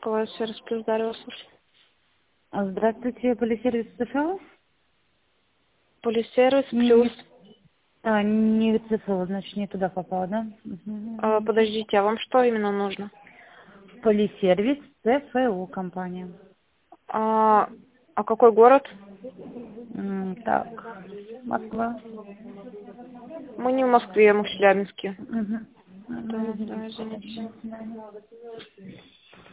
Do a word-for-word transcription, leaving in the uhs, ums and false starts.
Полисервис плюс Дарья вас слушает. Здравствуйте, полисервис ЦФО? Полисервис Не, плюс. а, не ЦФО, значит, не туда попала, да? А, Мгм. подождите, а вам что именно нужно? Полисервис ЦФО компания. А, а какой город? М, Так, Москва. Мы не в Москве, мы в Челябинске. Мгм. Да, Ну, да, извините, извините. до свидания.